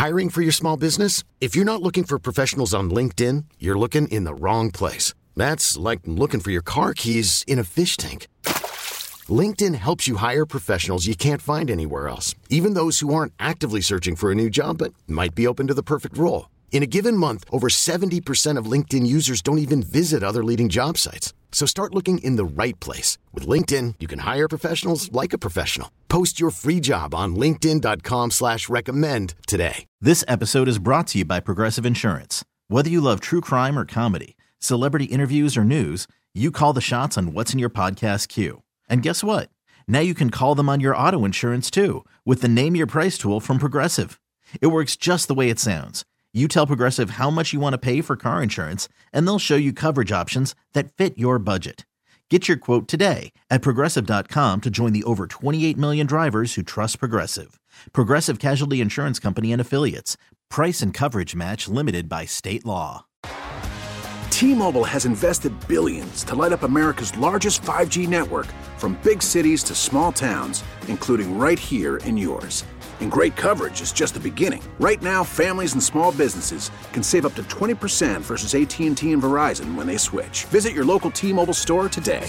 Hiring for your small business? If you're not looking for professionals on LinkedIn, you're looking in the wrong place. That's like looking for your car keys in a fish tank. LinkedIn helps you hire professionals you can't find anywhere else, even those who aren't actively searching for a new job but might be open to the perfect role. In a given month, over 70% of LinkedIn users don't even visit other leading job sites. So start looking in the right place. With LinkedIn, you can hire professionals like a professional. Post your free job on linkedin.com/recommend today. This episode is brought to you by Progressive Insurance. Whether you love true crime or comedy, celebrity interviews or news, you call the shots on what's in your podcast queue. And guess what? Now you can call them on your auto insurance too with the Name Your Price tool from Progressive. It works just the way it sounds. You tell Progressive how much you want to pay for car insurance, and they'll show you coverage options that fit your budget. Get your quote today at Progressive.com to join the over 28 million drivers who trust Progressive. Progressive Casualty Insurance Company and Affiliates. Price and coverage match limited by state law. T-Mobile has invested billions to light up America's largest 5G network, from big cities to small towns, including right here in yours. And great coverage is just the beginning. Right now, families and small businesses can save up to 20% versus AT&T and Verizon when they switch. Visit your local T-Mobile store today.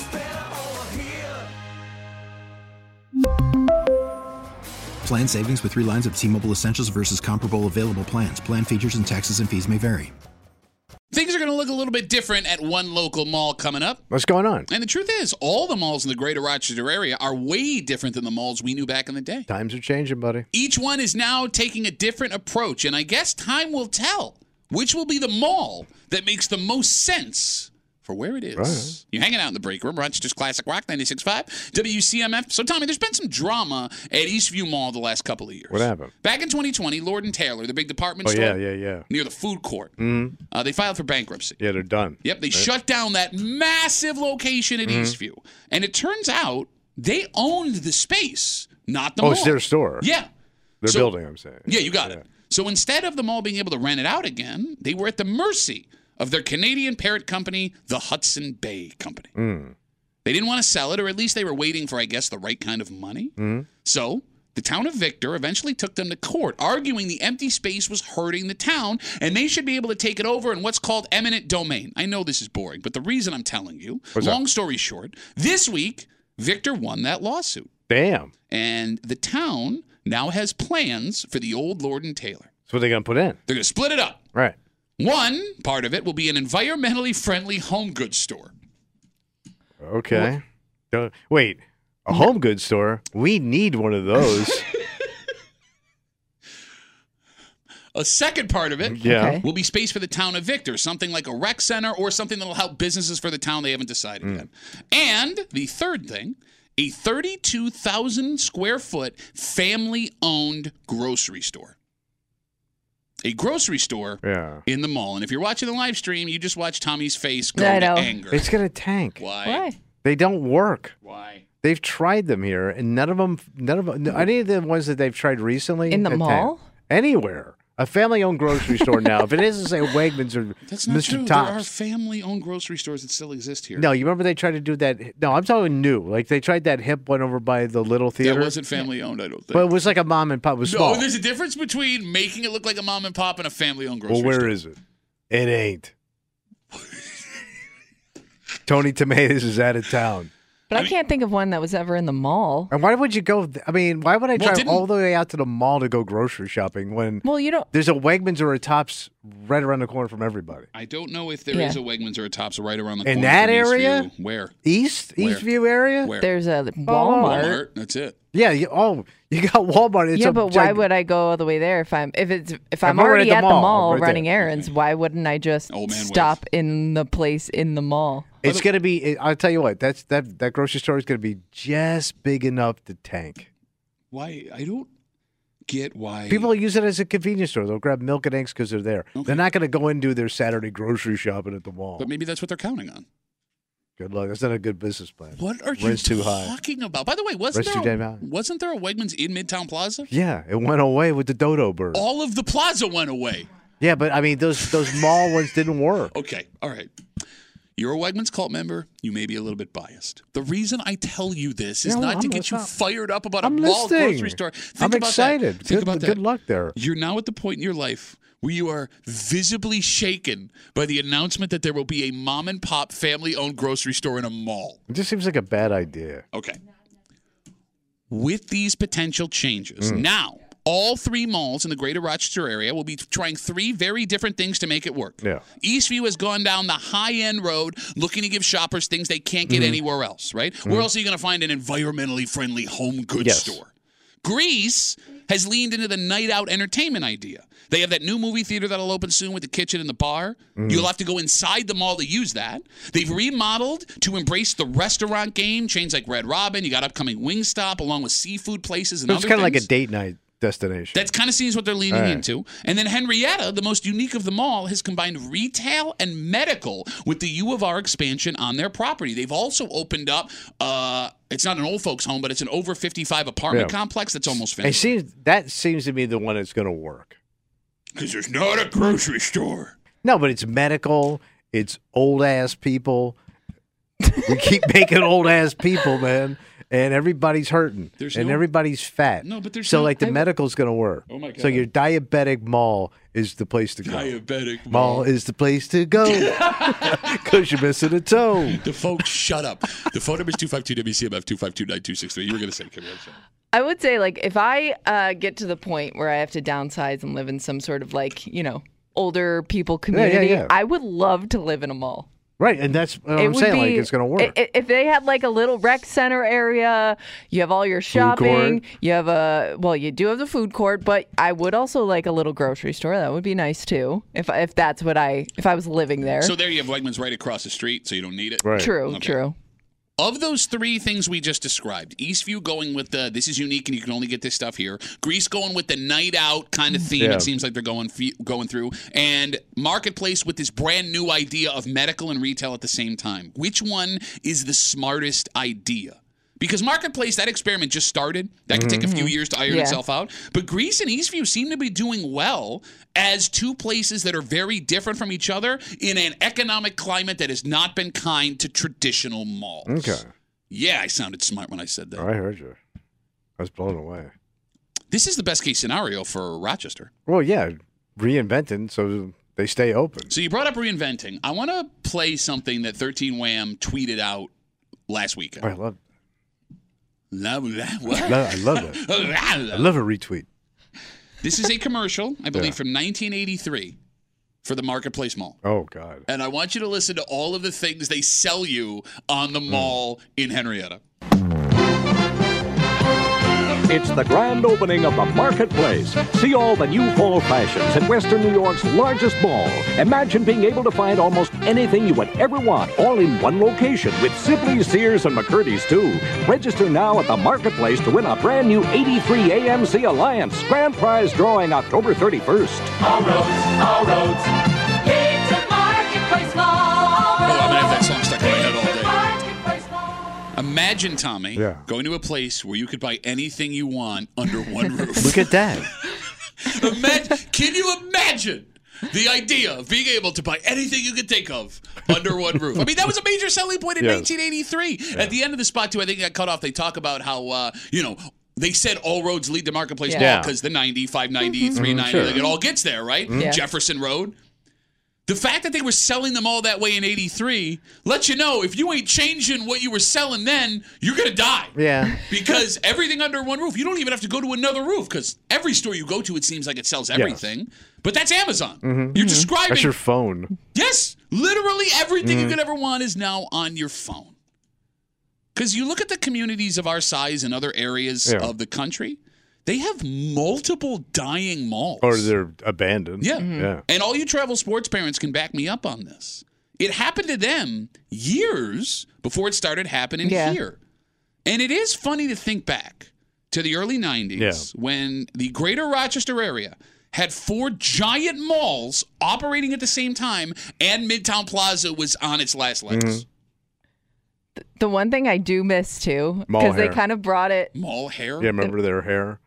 Plan savings with 3 lines of T-Mobile Essentials versus comparable available plans. Plan features and taxes and fees may vary. Things are going to look a little bit different at one local mall coming up. What's going on? And the truth is, all the malls in the greater Rochester area are way different than the malls we knew back in the day. Times are changing, buddy. Each one is now taking a different approach, and I guess time will tell which will be the mall that makes the most sense for where it is. Right. You're hanging out in the break room, Rochester's Classic Rock 96.5, WCMF. So, Tommy, there's been some drama at Eastview Mall the last couple of years. What happened? Back in 2020, Lord & Taylor, the big department store near the food court, they filed for bankruptcy. Yeah, they're done. Yep, they shut down that massive location at Eastview. And it turns out they owned the space, not the mall. Oh, it's their store. Yeah. Their building, I'm saying. Yeah, you got it. So instead of the mall being able to rent it out again, they were at the mercy of their Canadian parent company, the Hudson Bay Company. They didn't want to sell it, or at least they were waiting for, I guess, the right kind of money. So the town of Victor eventually took them to court, arguing the empty space was hurting the town, and they should be able to take it over in what's called eminent domain. I know this is boring, but the reason I'm telling you, long story short, this week, Victor won that lawsuit. Damn. And the town now has plans for the old Lord & Taylor. So what are they going to put in? They're going to split it up. Right. One part of it will be an environmentally friendly home goods store. Okay. Wait, a home goods store? We need one of those. A second part of it will be space for the town of Victor, something like a rec center or something that will help businesses for the town. They haven't decided yet. And the third thing, a 32,000 square foot family-owned grocery store. A grocery store in the mall. And if you're watching the live stream, you just watch Tommy's face go to anger. It's going to tank. Why? They don't work. Why? They've tried them here, and none of them, any of the ones that they've tried recently. In the mall? Anywhere. A family-owned grocery store now. If it isn't, say, Wegmans or That's not Mr. true. Tops. There are family-owned grocery stores that still exist here. No, you remember they tried to do that? No, I'm talking new. Like they tried that hip one over by the Little Theater. That wasn't family-owned, I don't think. But it was like a mom and pop. It was small. No, there's a difference between making it look like a mom and pop and a family-owned grocery store. Well, where is it? It ain't. Tony Tomatoes is out of town. But I can't think of one that was ever in the mall. And why would you go? Why would I drive all the way out to the mall to go grocery shopping when there's a Wegmans or a Tops right around the corner from everybody? I don't know if there is a Wegmans or a Tops right around the corner. In that from area? Eastview. Where? Eastview area? Where? There's a Walmart. Walmart. That's it. Yeah. You got Walmart. But why would I go all the way there if I'm already at the mall running errands? Why wouldn't I just stop in the place in the mall? It's going to be, I'll tell you what, that grocery store is going to be just big enough to tank. Why? I don't get why. People use it as a convenience store. They'll grab milk and eggs because they're there. Okay. They're not going to go and do their Saturday grocery shopping at the mall. But maybe that's what they're counting on. Good luck. That's not a good business plan. What are you talking about? By the way, wasn't there a Wegmans in Midtown Plaza? Yeah, it went away with the dodo bird. All of the plaza went away. Yeah, but those mall ones didn't work. Okay, all right. You're a Wegmans cult member. You may be a little bit biased. The reason I tell you this is not to get you fired up about a mall grocery store. I'm excited. Good luck there. You're now at the point in your life where you are visibly shaken by the announcement that there will be a mom-and-pop family-owned grocery store in a mall. It just seems like a bad idea. Okay. With these potential changes, now all 3 malls in the greater Rochester area will be trying 3 very different things to make it work. Yeah. Eastview has gone down the high-end road looking to give shoppers things they can't get anywhere else, right? Where else are you going to find an environmentally friendly home goods store? Greece has leaned into the night-out entertainment idea. They have that new movie theater that'll open soon with the kitchen and the bar. You'll have to go inside the mall to use that. They've remodeled to embrace the restaurant game. Chains like Red Robin. You got upcoming Wingstop along with seafood places and other things. It's kind of like a date night destination. That's kind of seems what they're leaning into. And then Henrietta, the most unique of them all, has combined retail and medical with the U of R expansion on their property. They've also opened up, it's not an old folks home, but it's an over 55 apartment complex that's almost finished. That seems to be the one that's going to work. Because there's not a grocery store. No, but it's medical. It's old-ass people. We keep making old-ass people, man. And everybody's hurting. Everybody's fat. No, but there's the medical's going to work. Oh, my God. So your diabetic mall is the place to go. Diabetic mall is the place to go. Because you're missing a toe. The folks, shut up. The phone number is 252-WCMF, 252-9263. You were going to say, Kim. I would say, like, if I get to the point where I have to downsize and live in some sort of, like, older people community, I would love to live in a mall. Right, and that's what I'm saying, like, it's going to work. If they had, like, a little rec center area, you have all your shopping, you have you do have the food court, but I would also like a little grocery store. That would be nice, too, if that's what if I was living there. So there you have Wegmans right across the street, so you don't need it? Right. True. Of those 3 things we just described, Eastview going with this is unique and you can only get this stuff here. Greece going with the night out kind of theme. It seems like they're going through. And Marketplace with this brand new idea of medical and retail at the same time. Which one is the smartest idea? Because Marketplace, that experiment just started. That could take a few years to iron itself out. But Greece and Eastview seem to be doing well as 2 places that are very different from each other in an economic climate that has not been kind to traditional malls. Okay. Yeah, I sounded smart when I said that. I heard you. I was blown away. This is the best case scenario for Rochester. Well, yeah, reinventing so they stay open. So you brought up reinventing. I want to play something that 13 Wham tweeted out last weekend. I love it. What? I love it. I love a retweet. This is a commercial, I believe, from 1983 for the Marketplace Mall. Oh, God. And I want you to listen to all of the things they sell you on the mall in Henrietta. It's the grand opening of the Marketplace. See all the new fall fashions at Western New York's largest mall. Imagine being able to find almost anything you would ever want, all in one location, with Sibley's, Sears, and McCurdy's, too. Register now at the Marketplace to win a brand new 83 AMC Alliance. Grand prize drawing October 31st. All roads lead to Marketplace Mall. Oh, I'm going to have that song stuck in my head all day. Imagine, Tommy, going to a place where you could buy anything you want under one roof. Look at that. Can you imagine the idea of being able to buy anything you could think of under one roof? I mean, that was a major selling point in 1983. Yeah. At the end of the spot, too, I think it got cut off. They talk about how, they said all roads lead to Marketplace Mall because the 90, 590, 390, like it all gets there, right? Yeah. Jefferson Road. The fact that they were selling them all that way in 83 lets you know if you ain't changing what you were selling then, you're going to die. Yeah. Because everything under one roof, you don't even have to go to another roof because every store you go to, it seems like it sells everything. Yeah. But that's Amazon. Mm-hmm. You're describing. That's your phone. Yes. Literally everything you could ever want is now on your phone. Because you look at the communities of our size in other areas of the country, they have multiple dying malls. Or they're abandoned. Yeah. Yeah. And all you travel sports parents can back me up on this. It happened to them years before it started happening here. And it is funny to think back to the early 90s when the greater Rochester area had 4 giant malls operating at the same time and Midtown Plaza was on its last legs. Mm-hmm. The one thing I do miss, too, because they kind of brought it. Mall hair? Yeah, remember their hair?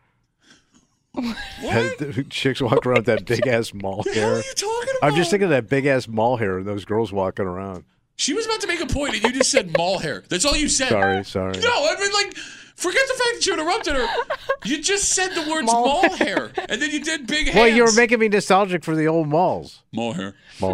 Chicks walk around with that big ass mall hair. What are you talking about? I'm just thinking of that big ass mall hair and those girls walking around. She was about to make a point, and you just said mall hair. That's all you said. Sorry. No, I mean, like, forget the fact that you interrupted her. You just said the words mall hair, and then you did big hands. Well, you were making me nostalgic for the old malls. Mall hair.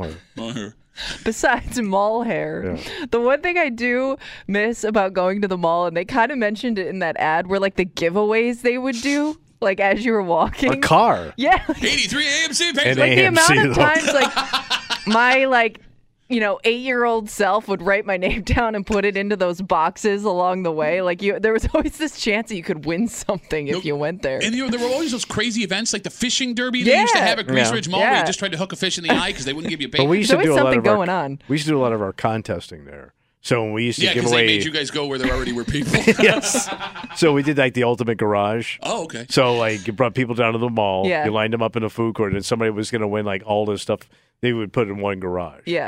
Besides mall hair, the one thing I do miss about going to the mall, and they kind of mentioned it in that ad, were like the giveaways they would do. Like as you were walking. A car. Yeah. 83 AMC. Like the amount of times, like my 8-year-old self would write my name down and put it into those boxes along the way. Like there was always this chance that you could win something if you went there. And there were always those crazy events like the fishing derby they used to have at Grease Ridge Mall where you just tried to hook a fish in the eye because they wouldn't give you bait. But we used to do something going on. We used to do a lot of our contesting there. So when we used to give because away, they made you guys go where there already were people. Yes. So we did like the ultimate garage. Oh, okay. So like you brought people down to the mall. Yeah. You lined them up in a food court, and somebody was going to win like all this stuff. They would put in one garage. Yeah.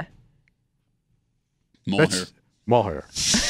Mall hair.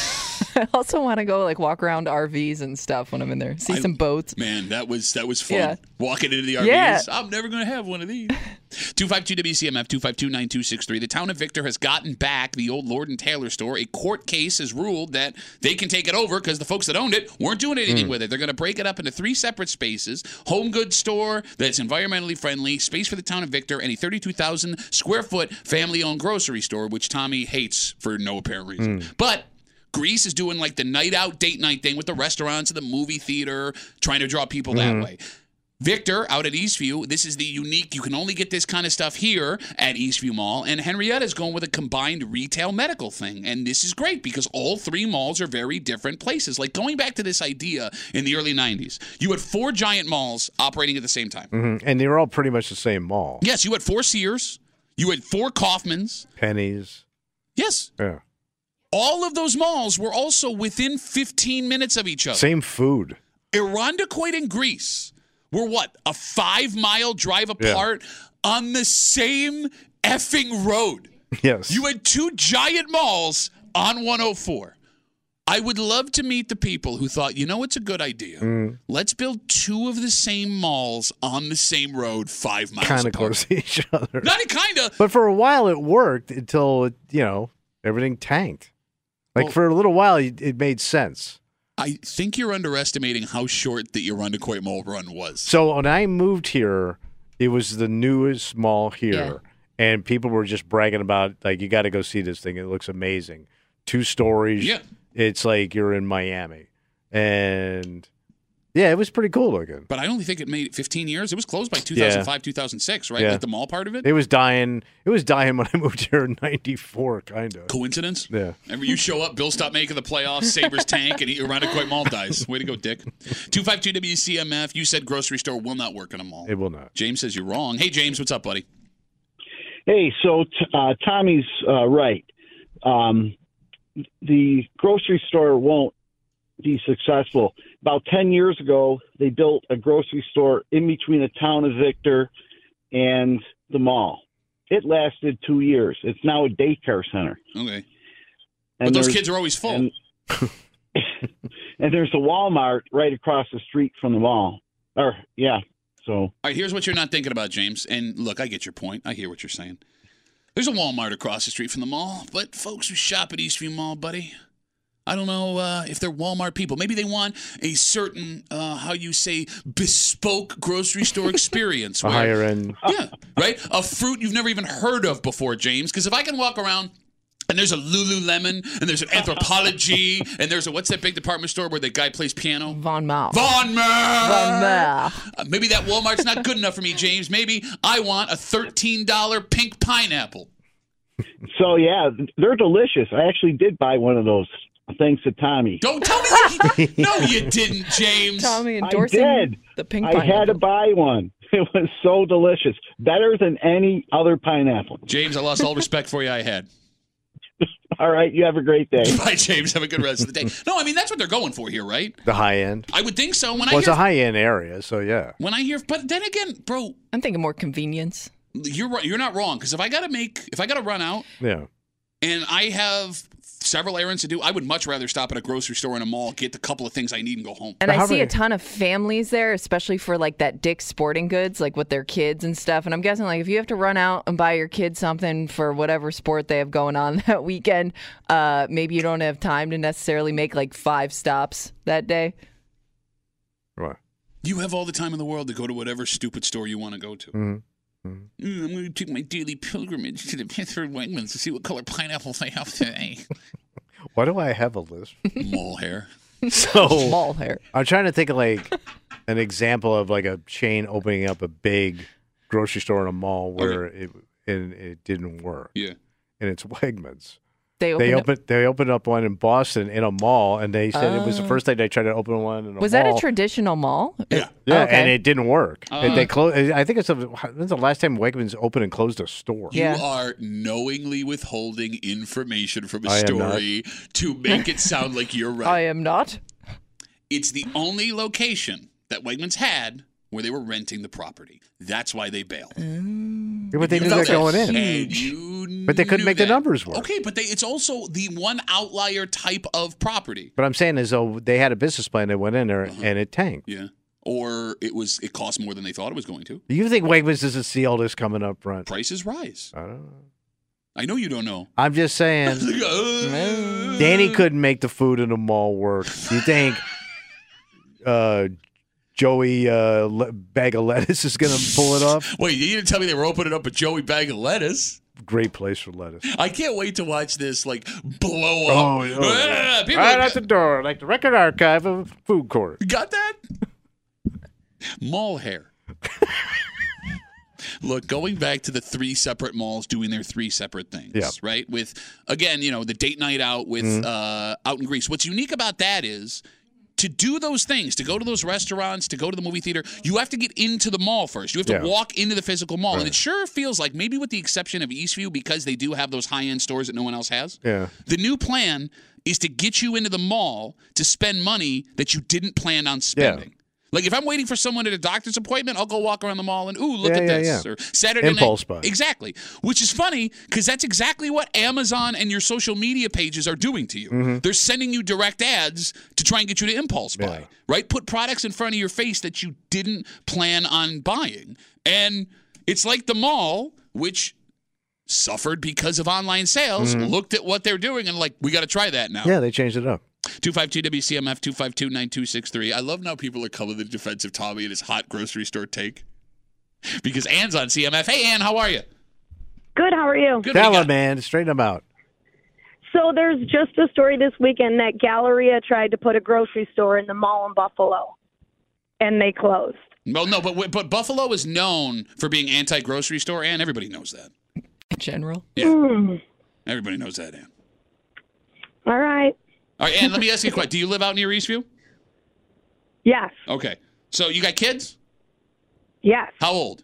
I also want to go like walk around RVs and stuff when I'm in there. See some boats. Man, that was fun. Yeah. Walking into the RVs. Yeah. I'm never going to have one of these. 252-WCMF, 252-9263. The town of Victor has gotten back the old Lord & Taylor store. A court case has ruled that they can take it over because the folks that owned it weren't doing anything with it. They're going to break it up into 3 separate spaces. Home goods store that's environmentally friendly, space for the town of Victor, and a 32,000 square foot family-owned grocery store, which Tommy hates for no apparent reason. But Grease is doing like the night out, date night thing with the restaurants and the movie theater, trying to draw people that way. Victor, out at Eastview, this is the unique, you can only get this kind of stuff here at Eastview Mall, and Henrietta's going with a combined retail medical thing, and this is great because all 3 malls are very different places. Like going back to this idea in the early 90s, you had 4 giant malls operating at the same time. And they were all pretty much the same mall. Yes, you had 4 Sears, you had 4 Kaufmans. Pennies. Yes. Yeah. All of those malls were also within 15 minutes of each other. Same food. Irondequoit and Grease were a 5-mile drive apart on the same effing road. Yes. You had 2 giant malls on 104. I would love to meet the people who thought, it's a good idea. Let's build 2 of the same malls on the same road 5 miles apart. Kind of close to each other. Not kind of. But for a while it worked until, everything tanked. Like for a little while it made sense. I think you're underestimating how short the Irondequoit Mall run was. So when I moved here, it was the newest mall here. Yeah. And people were just bragging about, like, you got to go see this thing. It looks amazing. 2 stories. Yeah. It's like you're in Miami. And, yeah, it was pretty cool looking. But I only think it made 15 years. It was closed by 2005, 2006, right? Yeah. Like the mall part of it? It was dying. It was dying when I moved here in 94, kind of. Coincidence? Yeah. Remember, you show up, Bill stopped making the playoffs, Sabres tank, and Irondequoit Mall dies. Way to go, Dick. 252-WCMF, you said grocery store will not work in a mall. It will not. James says you're wrong. Hey, James, what's up, buddy? Hey, so Tommy's right. The grocery store won't be successful. About 10 years ago, they built a grocery store in between the town of Victor and the mall. It lasted 2 years. It's now a daycare center. Okay. And but those kids are always full. And there's a Walmart right across the street from the mall. So. All right, here's what you're not thinking about, James. And look, I get your point. I hear what you're saying. There's a Walmart across the street from the mall, but folks who shop at Eastview Mall, buddy, I don't know if they're Walmart people. Maybe they want a certain, bespoke grocery store experience. A higher end. Yeah, right? A fruit you've never even heard of before, James. Because if I can walk around and there's a Lululemon and there's an Anthropologie and there's what's that big department store where the guy plays piano? Von Maur. Von Maur! Maybe that Walmart's not good enough for me, James. Maybe I want a $13 pink pineapple. So, yeah, they're delicious. I actually did buy one of those. Thanks to Tommy. Don't tell me no, you didn't, James. Tommy endorsing the pink pineapple. I had to buy one. It was so delicious. Better than any other pineapple. James, I lost all respect for you I had. All right, you have a great day. Bye, James. Have a good rest of the day. No, I mean, that's what th're going for here, right? The high end. I would think so. It's a high end area, so yeah. When I hear, but then again, bro. I'm thinking more convenience. You're right. You're not wrong, because if I got to run out. Yeah. And I have several errands to do. I would much rather stop at a grocery store in a mall, get the couple of things I need, and go home. And I see a ton of families there, especially for like that Dick's Sporting Goods, like with their kids and stuff. And I'm guessing like if you have to run out and buy your kids something for whatever sport they have going on that weekend, maybe you don't have time to necessarily make like 5 stops that day. Right. You have all the time in the world to go to whatever stupid store you want to go to. Mm-hmm. I'm going to take my daily pilgrimage to the Pittsburgh Wegmans to see what color pineapples they have today. Why do I have a list? Mall hair. So mall hair. I'm trying to think of like an example of like a chain opening up a big grocery store in a mall where it didn't work. Yeah. And it's Wegmans. They opened up one in Boston in a mall, and they said it was the first time they tried to open one in a mall. Was that a traditional mall? Yeah. Yeah, okay. and it didn't work. They closed. I think it's the last time Wegmans opened and closed a store. You are knowingly withholding information from a story to make it sound like you're right. I am not. It's the only location that Wegmans had where they were renting the property. That's why they bailed. Yeah, but they knew that going in. But they couldn't make the numbers work. Okay, but it's also the one outlier type of property. But I'm saying is though they had a business plan, they went in there and it tanked. Yeah. Or it cost more than they thought it was going to. Do you think Wegmans doesn't see all this coming up front? Prices rise. I don't know. I know you don't know. I'm just saying. Danny couldn't make the food in the mall work. You think Joey Bag of Lettuce is going to pull it off? Wait, you didn't tell me they were opening up a Joey Bag of Lettuce. Great place for lettuce. I can't wait to watch this blow up. Right at the door, like the record archive of a food court. You got that? Mall hair. Look, going back to the 3 separate malls doing their 3 separate things, right? With, again, the date night out with out in Greece. What's unique about that is to do those things, to go to those restaurants, to go to the movie theater, you have to get into the mall first. You have to walk into the physical mall. Right. And it sure feels like, maybe with the exception of Eastview, because they do have those high-end stores that no one else has, the new plan is to get you into the mall to spend money that you didn't plan on spending. Like, if I'm waiting for someone at a doctor's appointment, I'll go walk around the mall and, look at this. Or Saturday Impulse night. buy. Exactly. Which is funny, because that's exactly what Amazon and your social media pages are doing to you. Mm-hmm. They're sending you direct ads to try and get you to impulse buy, right? Put products in front of your face that you didn't plan on buying. And it's like the mall, which suffered because of online sales, looked at what they're doing and we got to try that now. Yeah, they changed it up. 252-WCMF, 252-9263. I love now people are coming to the defense of Tommy and his hot grocery store take. Because Ann's on CMF. Hey, Ann, how are you? Good, how are you? Good. Tell him, man. Straighten them out. So there's just a story this weekend that Galleria tried to put a grocery store in the mall in Buffalo, and they closed. Well, no, but Buffalo is known for being anti-grocery store, Ann. Everybody knows that. In general? Yeah. Everybody knows that, Ann. All right. All right, Ann, let me ask you a question. Do you live out near Eastview? Yes. Okay. So you got kids? Yes. How old?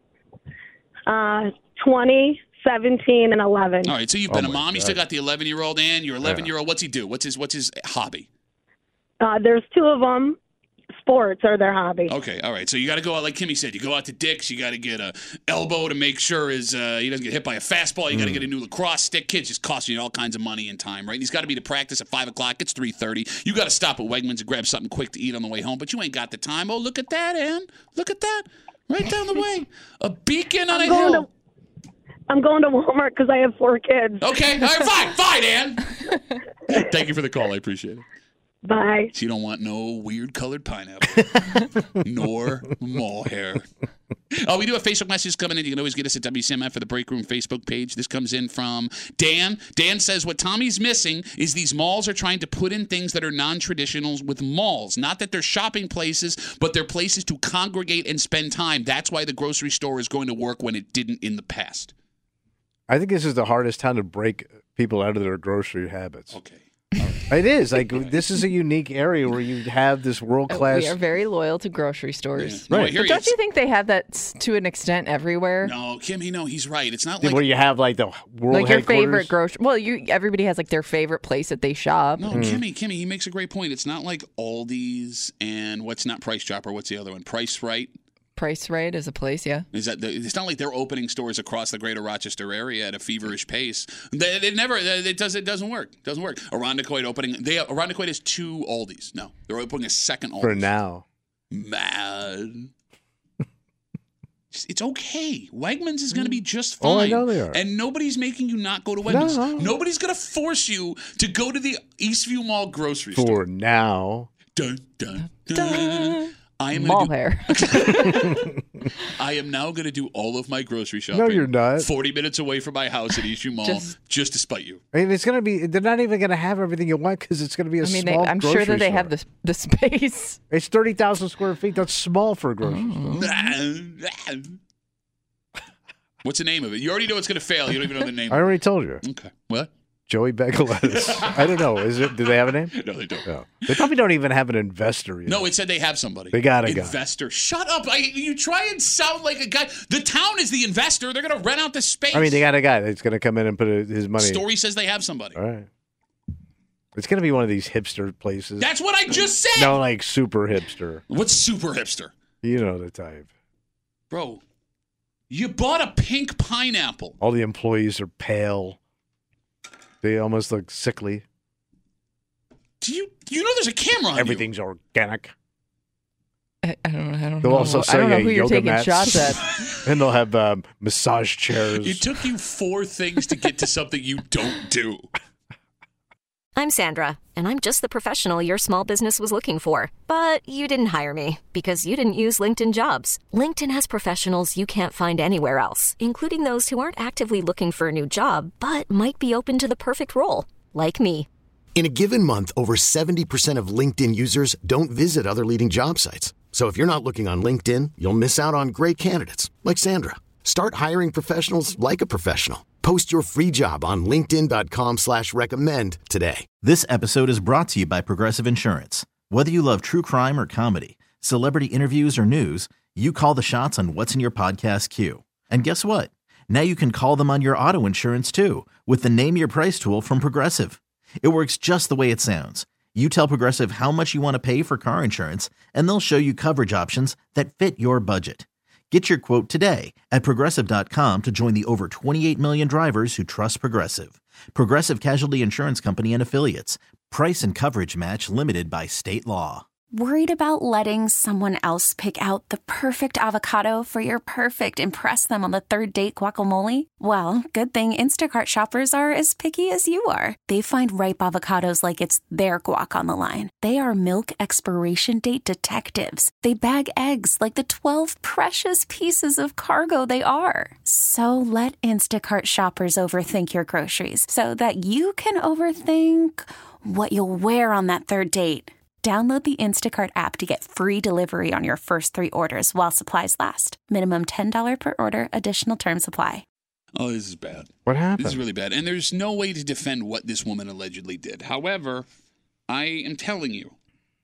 20, 17, and 11. All right, so you've been a mom. You still got the 11-year-old, Ann. Your 11-year-old, what's he do? What's his hobby? There's 2 of them. Sports are their hobby. Okay, all right. So you got to go out, like Kimmy said, you go out to Dick's. You got to get a elbow to make sure he doesn't get hit by a fastball. You got to get a new lacrosse stick. Kids just cost you all kinds of money and time, right? And he's got to be to practice at 5 o'clock. It's 3:30. You got to stop at Wegmans and grab something quick to eat on the way home, but you ain't got the time. Oh, look at that, Ann. Look at that. Right down the way. A beacon on a hill. I'm going to Walmart because I have 4 kids. Okay, all right, fine, Ann. Thank you for the call. I appreciate it. Bye. She don't want no weird colored pineapple, nor mall hair. Oh, we do have Facebook messages coming in. You can always get us at WCMF for the Break Room Facebook page. This comes in from Dan. Dan says, what Tommy's missing is these malls are trying to put in things that are non-traditional with malls. Not that they're shopping places, but they're places to congregate and spend time. That's why the grocery store is going to work when it didn't in the past. I think this is the hardest time to break people out of their grocery habits. Okay. It is. This is a unique area where you have this world-class... We are very loyal to grocery stores. Yeah. Right. But don't you think they have that to an extent everywhere? No, Kimmy, no, he's right. It's not where you have the world like your headquarters? favorite grocery... Well, everybody has their favorite place that they shop. No, Kimmy, he makes a great point. It's not like Aldi's and what's not Price Chopper. What's the other one? Price Right? Price Right is a place, yeah. It's not like they're opening stores across the greater Rochester area at a feverish pace. It doesn't work. Irondequoit has 2 Aldis. No, they're opening a second Aldi's. For now. Man. It's okay. Wegmans is going to be just fine. Oh, I know they are. And nobody's making you not go to Wegmans. No. Nobody's going to force you to go to the Eastview Mall grocery store. For now. Dun, dun, dun. I am Mall hair. I am now going to do all of my grocery shopping. No, you're not. 40 minutes away from my house at Eastview Mall, just to spite you. I mean, it's going to be. They're not even going to have everything you want because it's going to be small. I'm sure that they have the space. It's 30,000 square feet. That's small for a grocery store. What's the name of it? You already know it's going to fail. You don't even know the name. I already told you. Okay. What? Joey Bag of Lettuce. I don't know. Is it? Do they have a name? No, they don't. No. They probably don't even have an investor. No, it said they have somebody. They got a guy. Investor. Shut up. You try and sound like a guy. The town is the investor. They're going to rent out the space. I mean, they got a guy that's going to come in and put his money. Story says they have somebody. All right. It's going to be one of these hipster places. That's what I just said. No, like super hipster. What's super hipster? You know the type. Bro, you bought a pink pineapple. All the employees are pale. They almost look sickly. Do you know there's a camera on Everything's organic. I don't know. They'll also sell you who you're yoga taking mats. shots at. And they'll have massage chairs. It took you 4 things to get to something you don't do. I'm Sandra, and I'm just the professional your small business was looking for. But you didn't hire me because you didn't use LinkedIn Jobs. LinkedIn has professionals you can't find anywhere else, including those who aren't actively looking for a new job, but might be open to the perfect role, like me. In a given month, over 70% of LinkedIn users don't visit other leading job sites. So if you're not looking on LinkedIn, you'll miss out on great candidates like Sandra. Start hiring professionals like a professional. Post your free job on linkedin.com/recommend today. This episode is brought to you by Progressive Insurance. Whether you love true crime or comedy, celebrity interviews or news, you call the shots on what's in your podcast queue. And guess what? Now you can call them on your auto insurance too with the Name Your Price tool from Progressive. It works just the way it sounds. You tell Progressive how much you want to pay for car insurance, and they'll show you coverage options that fit your budget. Get your quote today at Progressive.com to join the over 28 million drivers who trust Progressive. Progressive Casualty Insurance Company and Affiliates. Price and coverage match limited by state law. Worried about letting someone else pick out the perfect avocado for your perfect impress them on the third date guacamole? Well, good thing Instacart shoppers are as picky as you are. They find ripe avocados like it's their guac on the line. They are milk expiration date detectives. They bag eggs like the 12 precious pieces of cargo they are. So let Instacart shoppers overthink your groceries so that you can overthink what you'll wear on that third date. Download the Instacart app to get free delivery on your first 3 orders while supplies last. Minimum $10 per order. Additional terms apply. Oh, this is bad. What happened? This is really bad. And there's no way to defend what this woman allegedly did. However, I am telling you,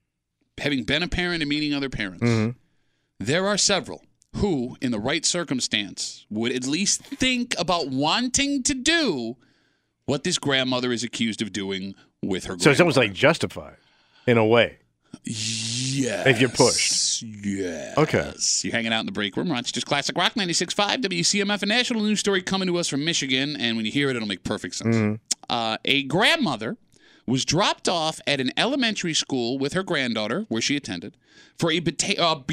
having been a parent and meeting other parents, there are several who, in the right circumstance, would at least think about wanting to do what this grandmother is accused of doing with her grandmother. So it's almost like justified. In a way. Yes. If you're pushed. Yes. Okay. You're hanging out in the break room. Rochester's Classic Rock 96.5 WCMF. A national news story coming to us from Michigan. And when you hear it, it'll make perfect sense. A grandmother was dropped off at an elementary school with her granddaughter, where she attended, for a behavioral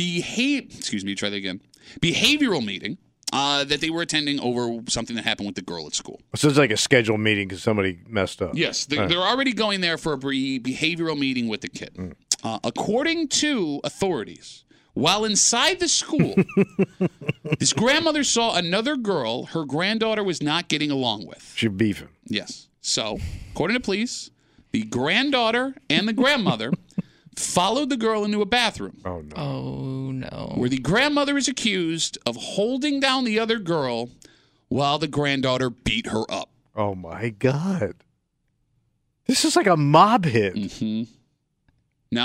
meeting that they were attending over something that happened with the girl at school. So it's like a scheduled meeting because somebody messed up. Yes, they're already going there for a behavioral meeting with the kid. According to authorities, while inside the school, this grandmother saw another girl her granddaughter was not getting along with. She's beefing. Yes. So, according to police, the granddaughter and the grandmother followed the girl into a bathroom. Oh, no. Oh, no. Where the grandmother is accused of holding down the other girl while the granddaughter beat her up. Oh, my God. This is like a mob hit. Now,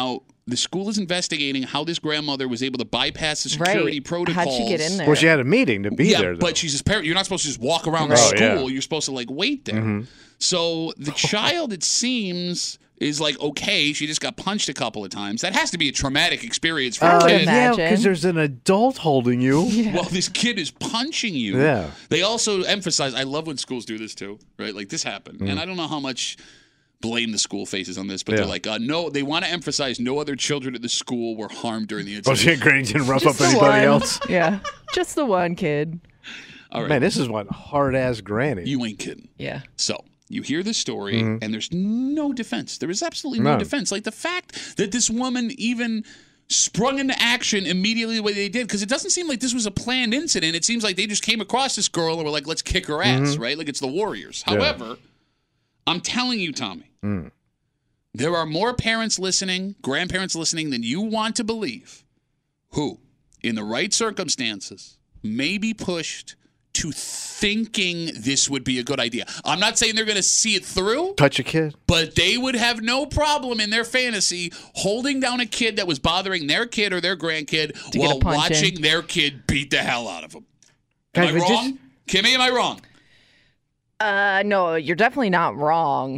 the school is investigating how this grandmother was able to bypass the security protocols. How'd she get in there? Well, she had a meeting to be there, though. But she's a parent. You're not supposed to just walk around the school. Yeah. You're supposed to, like, wait there. Mm-hmm. So the child, it seems, is like, okay, she just got punched a couple of times. That has to be a traumatic experience for a kid. Yeah, because there's an adult holding you. Yeah. Well, this kid is punching you. Yeah. They also emphasize, I love when schools do this too, right? Like, this happened. And I don't know how much blame the school faces on this, but they're like, no, they want to emphasize no other children at the school were harmed during the incident. Well, she Granny didn't rough up anybody else. Yeah, just the one kid. All right. Man, this is one hard-ass granny. You ain't kidding. Yeah. So you hear this story, and there's no defense. There is absolutely no defense. Like, the fact that this woman even sprung into action immediately the way they did, because it doesn't seem like this was a planned incident. It seems like they just came across this girl and were like, let's kick her ass, right? Like, it's the Warriors. Yeah. However, I'm telling you, Tommy, there are more parents listening, grandparents listening than you want to believe who, in the right circumstances, may be pushed to thinking this would be a good idea. I'm not saying they're going to see it through. Touch a kid. But they would have no problem in their fantasy holding down a kid that was bothering their kid or their grandkid while watching their kid beat the hell out of them. Am I wrong? Kimmy, am I wrong? No, you're definitely not wrong.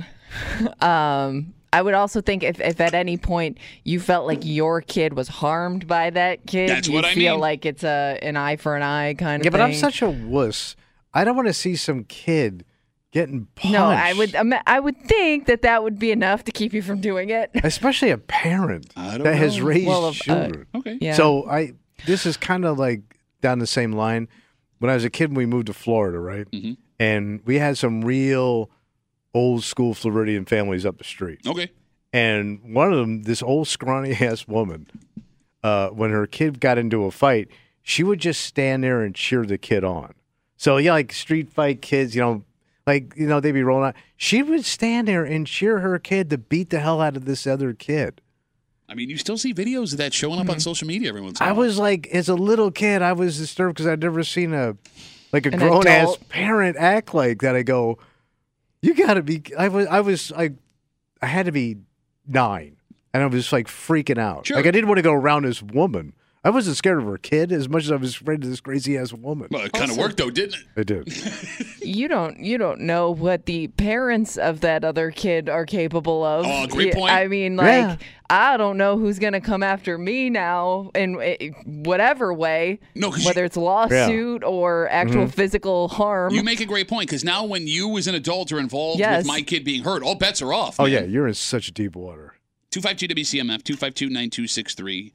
I would also think if at any point you felt like your kid was harmed by that kid, That's you what I feel mean. like it's an eye for an eye kind of thing. Yeah, but I'm such a wuss. I don't want to see some kid getting punched. No, I would think that would be enough to keep you from doing it. Especially a parent that has raised children. Okay. Yeah. So this is kind of like down the same line. When I was a kid, we moved to Florida, right? Mm-hmm. And we had some real old school Floridian families up the street. Okay. And one of them, this old scrawny ass woman, when her kid got into a fight, she would just stand there and cheer the kid on. So yeah, like street fight kids, they'd be rolling out. She would stand there and cheer her kid to beat the hell out of this other kid. I mean, you still see videos of that showing up on social media every once in a I while. was like, as a little kid, I was disturbed because I'd never seen a grown ass parent act like that. I go, you got to be. I had to be 9, and I was like freaking out. Sure. Like I didn't want to go around this woman. I wasn't scared of her kid as much as I was afraid of this crazy ass woman. Well, it kind of worked though, didn't it? It did. You don't know what the parents of that other kid are capable of. Oh, great point. I mean, I don't know who's going to come after me now in whatever way, whether it's lawsuit or actual physical harm. You make a great point, because now when you as an adult are involved with my kid being hurt, all bets are off. Oh, man. yeah, you're in such deep water. 252-WCMF, 252-9263.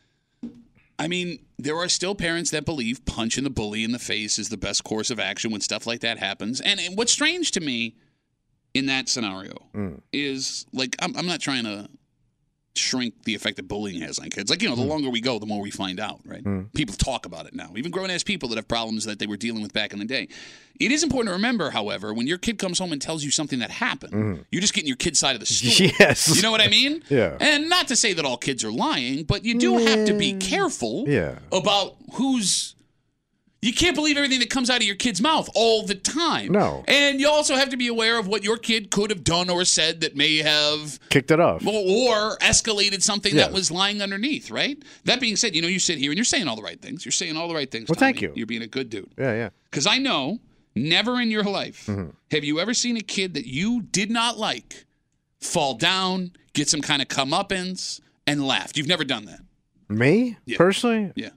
I mean, there are still parents that believe punching the bully in the face is the best course of action when stuff like that happens. And what's strange to me in that scenario is, like, I'm not trying to shrink the effect that bullying has on kids. Like, the longer we go, the more we find out, right? People talk about it now. Even grown-ass people that have problems that they were dealing with back in the day. It is important to remember, however, when your kid comes home and tells you something that happened, you're just getting your kid's side of the story. Yes. You know what I mean? Yeah. And not to say that all kids are lying, but you do have to be careful about who's... You can't believe everything that comes out of your kid's mouth all the time. No. And you also have to be aware of what your kid could have done or said that may have... kicked it off. Or escalated something that was lying underneath, right? That being said, you sit here and you're saying all the right things. You're saying all the right things, Well, Tommy. thank you. You're being a good dude. Yeah. Because I know, never in your life have you ever seen a kid that you did not like fall down, get some kind of comeuppance, and laughed. You've never done that. Me? Yeah. Personally? Yeah.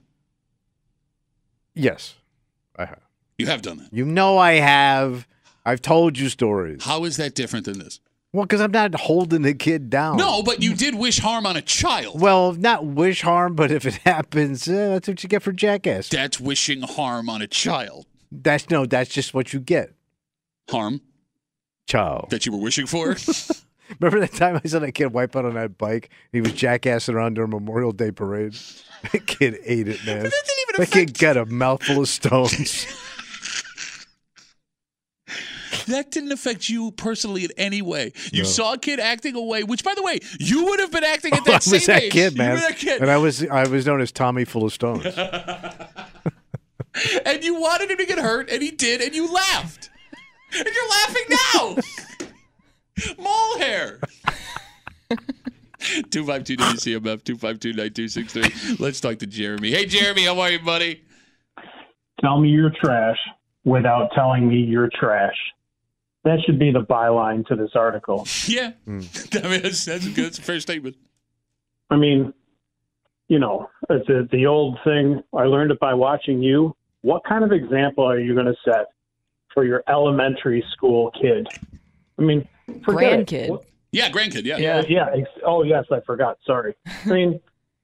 Yes, I have. You have done that. You know I have. I've told you stories. How is that different than this? Well, because I'm not holding the kid down. No, but you did wish harm on a child. Well, not wish harm, but if it happens, that's what you get for jackass. That's wishing harm on a child. That's just what you get. Harm? Child. That you were wishing for? Remember that time I saw that kid wipe out on that bike? He was jackassing around during Memorial Day parade. That kid ate it, man. That kid got a mouthful of stones. That didn't affect you personally in any way. You saw a kid acting away, which, by the way, you would have been acting at that same age. I was that kid, man. You were that kid. And I was known as Tommy Full of Stones. And you wanted him to get hurt, and he did, and you laughed. And you're laughing now. Mole hair. 252-WCMF, 252-9263. Let's talk to Jeremy. Hey, Jeremy, how are you, buddy? Tell me you're trash without telling me you're trash. That should be the byline to this article. Yeah. I mean, that's good. That's a fair statement. I mean, you know, it's the old thing. I learned it by watching you. What kind of example are you going to set for your elementary school kid? I mean, grandkid. Yeah, grandkid. Yeah. Oh, yes, I forgot. Sorry. I mean,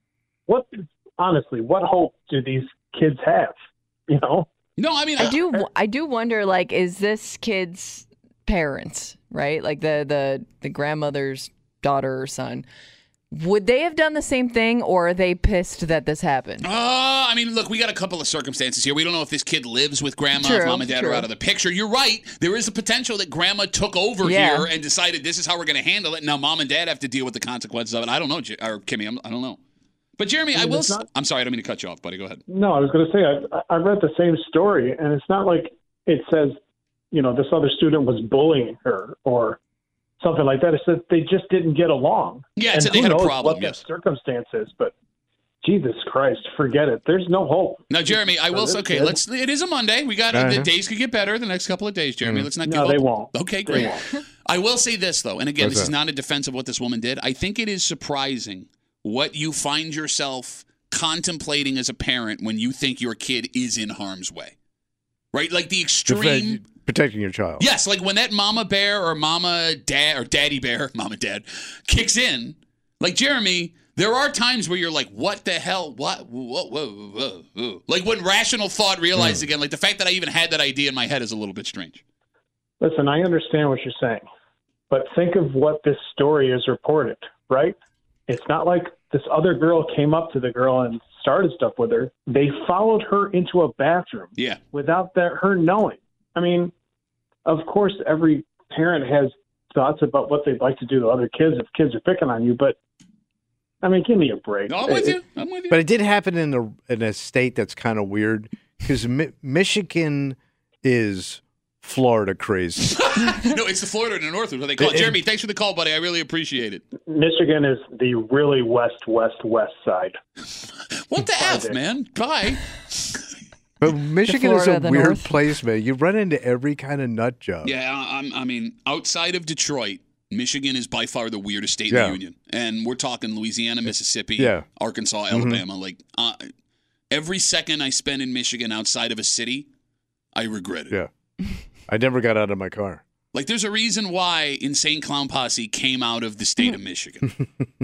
honestly, what hope do these kids have? You know? No, I mean, I do wonder, like, is this kid's parents, right? Like the grandmother's daughter or son. Would they have done the same thing, or are they pissed that this happened? I mean, look, we got a couple of circumstances here. We don't know if this kid lives with grandma, if mom and dad are out of the picture. You're right. There is a potential that grandma took over here and decided this is how we're going to handle it. Now mom and dad have to deal with the consequences of it. I don't know, or Kimmy, I don't know. But Jeremy, I'm sorry, I don't mean to cut you off, buddy. Go ahead. No, I was going to say, I read the same story, and it's not like it says, you know, this other student was bullying her or something like that. It said they just didn't get along. Yeah, it said they had a problem. What the circumstances, but Jesus Christ, forget it. There's no hope. Now, Jeremy, I will say, okay, it is a Monday. We got the days could get better the next couple of days, Jeremy. Let's not give up. No, they won't. Okay, great. I will say this, though, and again, this is not a defense of what this woman did. I think it is surprising what you find yourself contemplating as a parent when you think your kid is in harm's way. Right? Like the extreme... Protecting your child. Yes, like when that mama bear or mama dad or daddy bear, mama dad, kicks in, like Jeremy, there are times where you're like, what the hell? What? Whoa. Like when rational thought realizes again, like the fact that I even had that idea in my head is a little bit strange. Listen, I understand what you're saying, but think of what this story is reported, right? It's not like this other girl came up to the girl and started stuff with her. They followed her into a bathroom without her knowing. I mean, of course, every parent has thoughts about what they'd like to do to other kids if kids are picking on you, but, I mean, give me a break. No, I'm with you. But it did happen in a state that's kind of weird, because Michigan is Florida crazy. No, it's the Florida in the north, is what they call it. Jeremy, thanks for the call, buddy. I really appreciate it. Michigan is the really west side. What the F, man? Bye. But Michigan is a weird place, man. You run into every kind of nut job. Yeah, I mean, outside of Detroit, Michigan is by far the weirdest state in the union. And we're talking Louisiana, Mississippi, Arkansas, Alabama. Like, every second I spend in Michigan outside of a city, I regret it. Yeah. I never got out of my car. Like, there's a reason why Insane Clown Posse came out of the state of Michigan.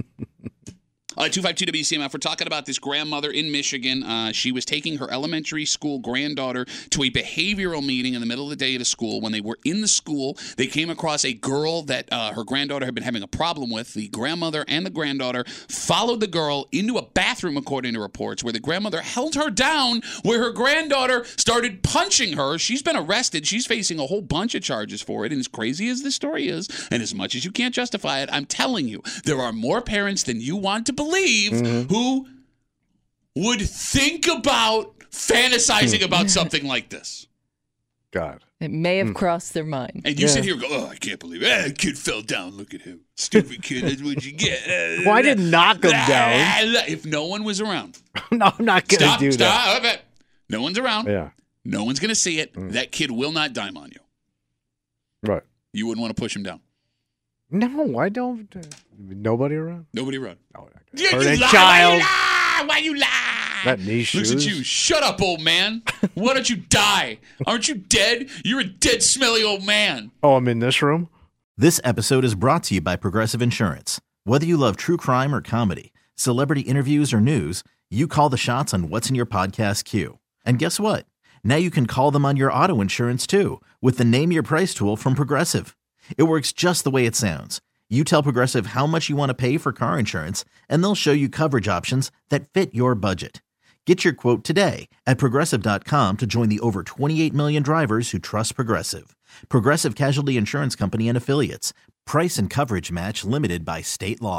252-WCMF, we're talking about this grandmother in Michigan. She was taking her elementary school granddaughter to a behavioral meeting in the middle of the day at a school. When they were in the school, they came across a girl that her granddaughter had been having a problem with. The grandmother and the granddaughter followed the girl into a bathroom, according to reports, where the grandmother held her down, where her granddaughter started punching her. She's been arrested. She's facing a whole bunch of charges for it. And as crazy as this story is, and as much as you can't justify it, I'm telling you, there are more parents than you want to believe who would think about fantasizing about something like this. God. It may have crossed their mind. And you sit here and go, oh, I can't believe it. Kid fell down. Look at him. Stupid kid. That's what you get. Well, I didn't knock him down. If no one was around. No, I'm not going to do that. Stop. No one's around. Yeah. No one's going to see it. That kid will not dime on you. Right. You wouldn't want to push him down. No, I don't. Nobody around? Nobody around. Oh, you a lie. child. Why you lie? That knee shoes. Looks at you. Shut up, old man. Why don't you die? Aren't you dead? You're a dead, smelly old man. Oh, I'm in this room? This episode is brought to you by Progressive Insurance. Whether you love true crime or comedy, celebrity interviews or news, you call the shots on what's in your podcast queue. And guess what? Now you can call them on your auto insurance too, with the Name Your Price tool from Progressive. It works just the way it sounds. You tell Progressive how much you want to pay for car insurance, and they'll show you coverage options that fit your budget. Get your quote today at Progressive.com to join the over 28 million drivers who trust Progressive. Progressive Casualty Insurance Company and Affiliates. Price and coverage match limited by state law.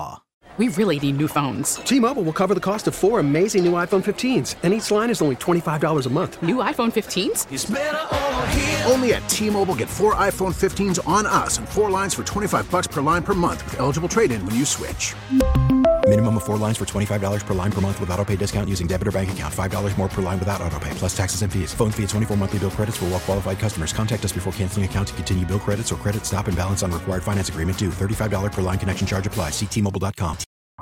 We really need new phones. T-Mobile will cover the cost of 4 amazing new iPhone 15s, and each line is only $25 a month. New iPhone 15s? It's better over here. Only at T-Mobile, get 4 iPhone 15s on us and 4 lines for $25 per line per month with eligible trade-in when you switch. Minimum of 4 lines for $25 per line per month with auto-pay discount using debit or bank account. $5 more per line without auto-pay, plus taxes and fees. Phone fee at 24 monthly bill credits for well-qualified customers. Contact us before canceling account to continue bill credits or credit stop and balance on required finance agreement due. $35 per line connection charge applies. See T-Mobile.com.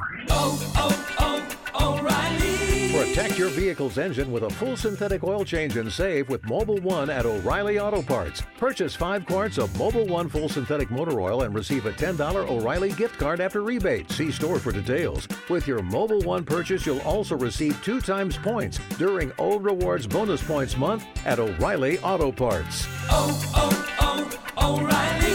O'Reilly. Protect your vehicle's engine with a full synthetic oil change and save with Mobil 1 at O'Reilly Auto Parts. Purchase 5 quarts of Mobil 1 full synthetic motor oil and receive a $10 O'Reilly gift card after rebate. See store for details. With your Mobil 1 purchase, you'll also receive 2 times points during O Rewards Bonus Points Month at O'Reilly Auto Parts. O'Reilly.